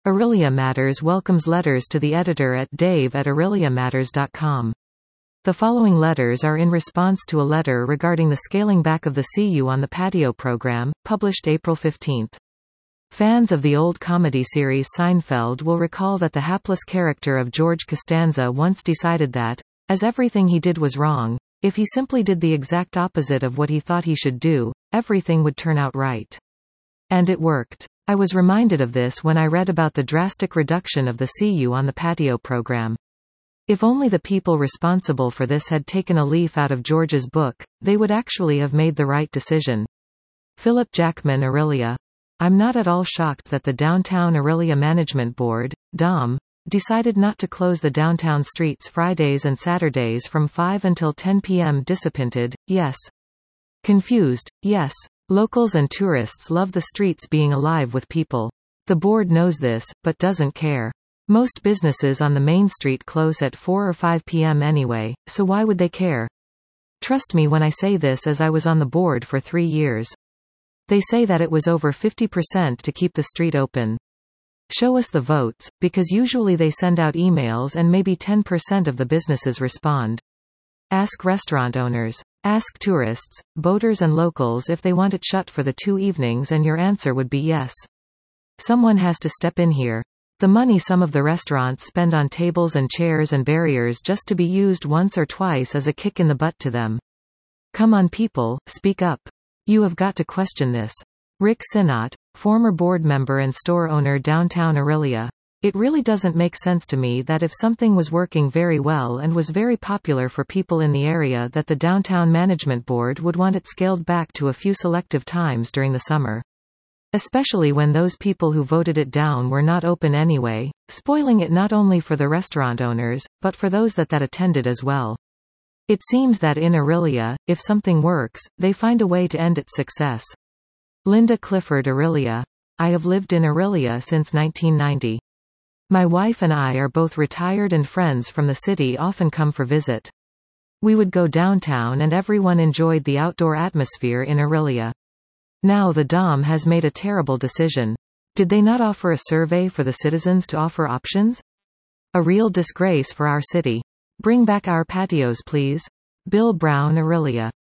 Aurelia Matters welcomes letters to the editor at dave@aureliamatters.com. The following letters are in response to a letter regarding the scaling back of the See You on the Patio program, published April 15. Fans of the old comedy series Seinfeld will recall that the hapless character of George Costanza once decided that, as everything he did was wrong, if he simply did the exact opposite of what he thought he should do, everything would turn out right. And it worked. I was reminded of this when I read about the drastic reduction of the See You on the Patio program. If only the people responsible for this had taken a leaf out of George's book, they would actually have made the right decision. Philip Jackman, Aurelia. I'm not at all shocked that the Downtown Aurelia Management Board, DOM, decided not to close the downtown streets Fridays and Saturdays from 5 until 10 p.m. Disappointed, yes. Confused, yes. Locals and tourists love the streets being alive with people. The board knows this, but doesn't care. Most businesses on the main street close at 4 or 5 p.m. anyway, so why would they care? Trust me when I say this, as I was on the board for 3 years. They say that it was over 50% to keep the street open. Show us the votes, because usually they send out emails and maybe 10% of the businesses respond. Ask restaurant owners. Ask tourists, boaters and locals if they want it shut for the 2 evenings, and your answer would be yes. Someone has to step in here. The money some of the restaurants spend on tables and chairs and barriers just to be used once or twice is a kick in the butt to them. Come on people, speak up. You have got to question this. Rick Sinnott, former board member and store owner, Downtown Aurelia. It really doesn't make sense to me that if something was working very well and was very popular for people in the area, that the Downtown Management Board would want it scaled back to a few selective times during the summer. Especially when those people who voted it down were not open anyway, spoiling it not only for the restaurant owners, but for those that attended as well. It seems that in Aurelia, if something works, they find a way to end its success. Linda Clifford, Aurelia. I have lived in Aurelia since 1990. My wife and I are both retired, and friends from the city often come for visit. We would go downtown and everyone enjoyed the outdoor atmosphere in Aurelia. Now the DOM has made a terrible decision. Did they not offer a survey for the citizens to offer options? A real disgrace for our city. Bring back our patios, please. Bill Brown, Aurelia.